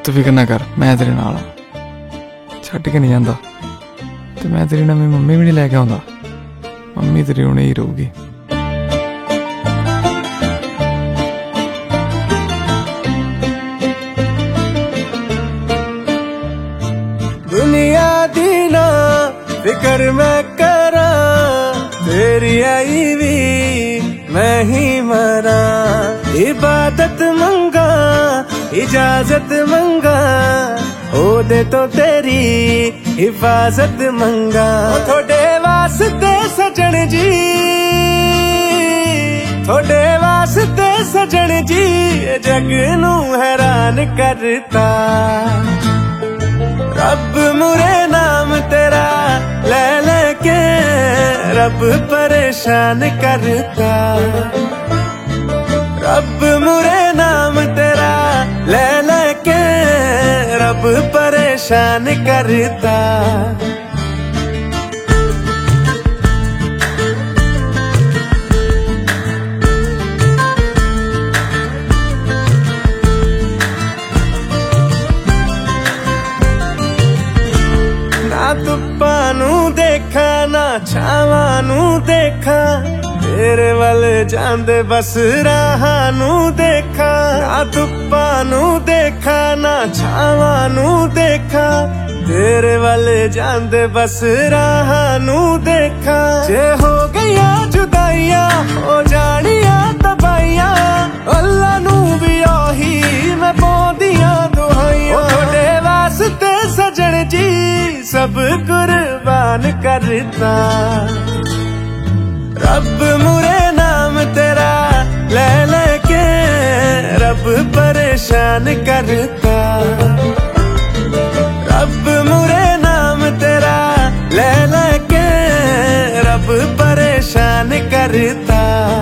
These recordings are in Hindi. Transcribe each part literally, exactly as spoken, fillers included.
तू फिक्र ना कर, मैं तेरे नाल हां, छड्ड के नहीं जांदा। ते मैं तेरी नवीं मम्मी भी नहीं लैके आउंदा, मम्मी तेरी हुणे ही रहूगी। दुनिया दी ना फिकर मैं करा, तेरी आई भी मैं ही मरा। इबादत मंगा, इजाजत मंगा, ओ दे तो तेरी हिफाजत मंगा। थोड़े वास्ते सजन जी, थोड़े वास्ते सजन जी, जग नू हैरान करता। रब मुरे नाम तेरा ले लेके रब परेशान करता। रब मुरे नाम तेरा ले लेके रब परेशान करता। धुप्पा नू देखा ना छावा नू देखा, तेरे वल जांदे बस राहा नू देखा। ना धुप्पा नू देखा ना छावा नू देखा, तेरे वल जांदे बस राहा नू देखा। जे हो गया जुदाइयां हो जानिया तबाइयां, अल्लाह नू भी आही मैं पौंदियां दुहाइयां। थोड़े वास्ते सजन जी सब कुर्बान करता। रब मुरे नाम तेरा ले लेके रब परेशान करता। रब मुरे नाम तेरा ले लेके रब परेशान करता।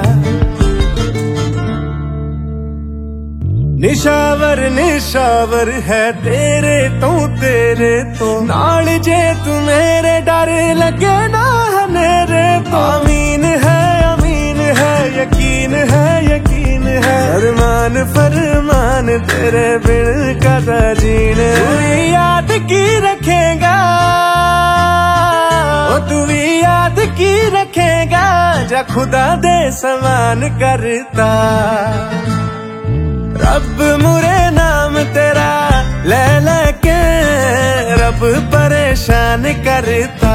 निशावर निशावर है तेरे तो तेरे तो, नाल जे तू मेरे डर लगे ना हनेरे तो। अमीन है अमीन है यकीन है यकीन है, फरमान फरमान तेरे बिन कदा जीने। तू भी याद की रखेगा, ओ तू भी याद की रखेगा, जा खुदा दे समान करता। रब मुरे नाम तेरा ले लेके रब परेशान करता।